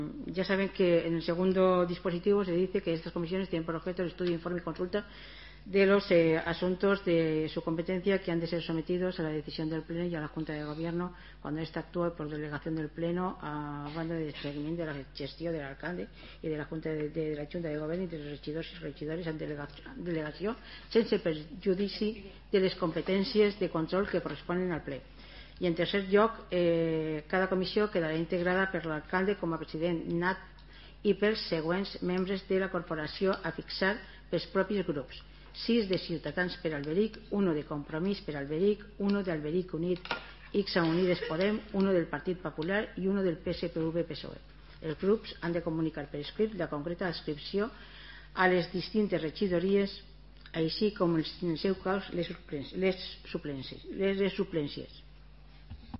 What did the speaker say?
Ya saben que en el segundo dispositivo se dice que estas comisiones tienen por objeto el estudio, informe y consulta de los asuntos de su competencia que han de ser sometidos a la decisión del Pleno y a la Junta de Gobierno cuando ésta actúe por delegación del Pleno a banda de seguimiento de la gestión del alcalde y de la Junta de la Junta de Gobierno y de los regidors i regidores en delegació sense perjudici de les competències de control que corresponen al ple. I en tercer lloc, cada comissió quedarà integrada per l'alcalde com a president nat i pels següents membres de la corporació a fixar pels propis grups: 6 de Ciutadans per Alberic, 1 de Compromís per Alberic, 1 d'Alberic Unit X a Unides Podem, 1 del Partit Popular i 1 del PSPV-PSOE. Els grups han de comunicar per escrit la concreta adscripció a les distintes regidories, així com en el seu cas les suplències.